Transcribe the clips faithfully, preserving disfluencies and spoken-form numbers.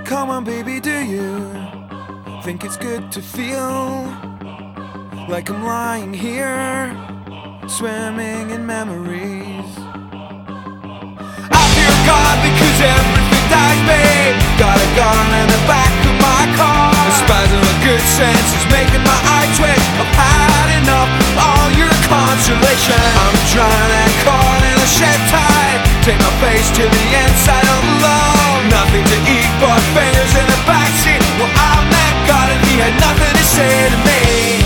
Come on baby, do you think it's good to feel like I'm lying here, swimming in memories? I fear God because everything dies me. Got a gun in the back of my car. A spasm of good sense is making my eye twitch. I've had enough of all your consolation. I'm trying and caught in a shed tie. Take my face to the inside alone. Nothing to eat but fingers in the backseat. Well, I met God and he had nothing to say to me.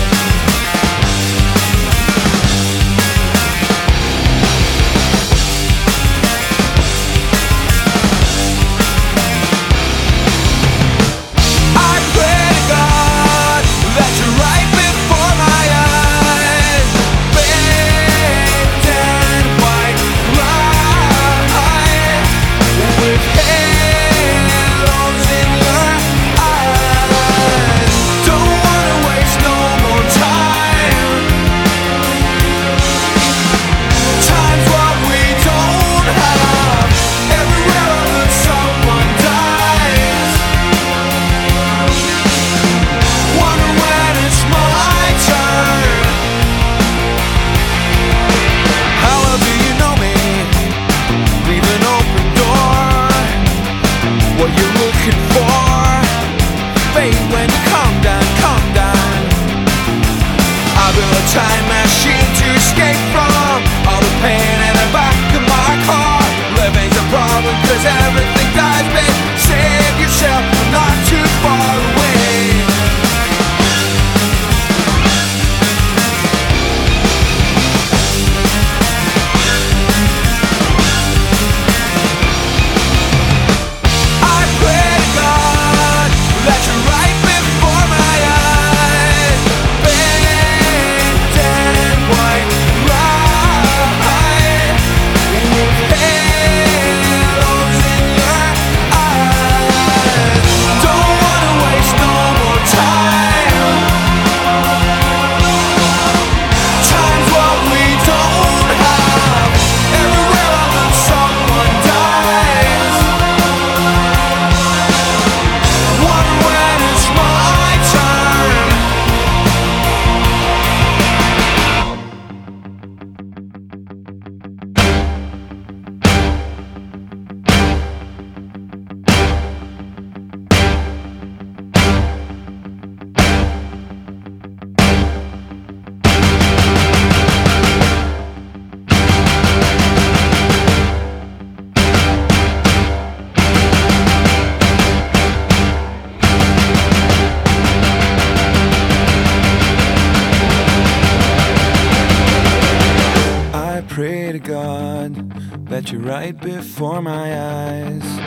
Time machine to escape from all the pain in the back of my car. Living's a problem cause everything dies, babe. Save yourself, I'm not too far away. I pray to God that you're right before my eyes, babe. Pray to God that you're right before my eyes.